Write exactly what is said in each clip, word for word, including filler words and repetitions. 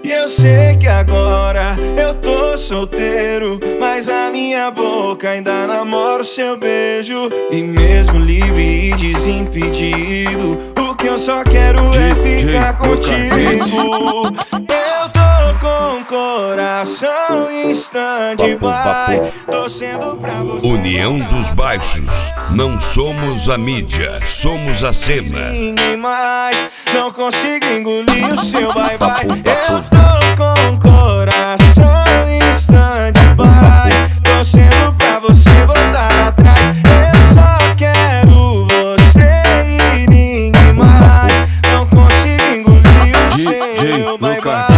E eu sei que agora eu tô solteiro, mas a minha boca ainda namora o seu beijo. E mesmo livre e desimpedido, o que eu só quero é ficar contigo. Eu tô com o coração em stand-by, torcendo pra você. União dos Baixos, não somos a mídia, somos a cena. Ninguém mais, não consigo engolir o seu bye-bye. Eu tô com o coração em stand-by, torcendo pra você voltar atrás. Eu só quero você e ninguém mais, não consigo engolir o seu bye-bye.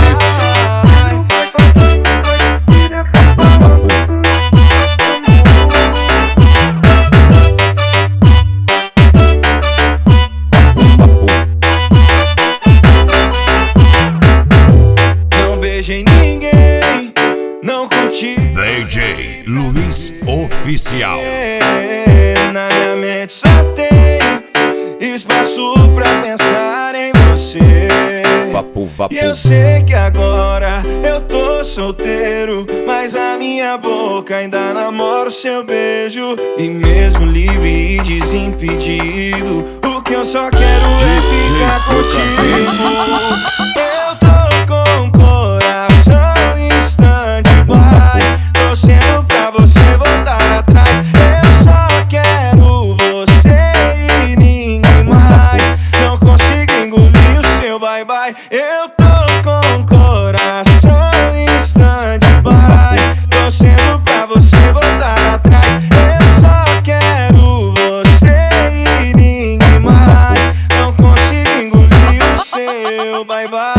Beijei ninguém, não curti. D J Luiz Oficial. Na minha mente só tem espaço pra pensar em você. Vapo, vapo. E eu sei que agora eu tô solteiro, mas a minha boca ainda namora o seu beijo. E mesmo livre e desimpedido, o que eu só quero é ficar contigo. Eu tô com o coração em stand-by, torcendo pra você voltar atrás. Eu só quero você e ninguém mais, não consigo engolir o seu bye-bye. Eu tô com o coração em stand-by, torcendo pra você voltar atrás. Eu só quero você e ninguém mais, não consigo engolir o seu bye-bye.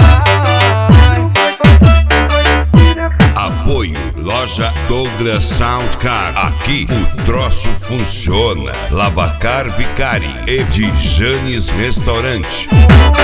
Apoio Loja Douglas Soundcar. Aqui o troço funciona. Lavacar Vicari e de Janes Restaurante.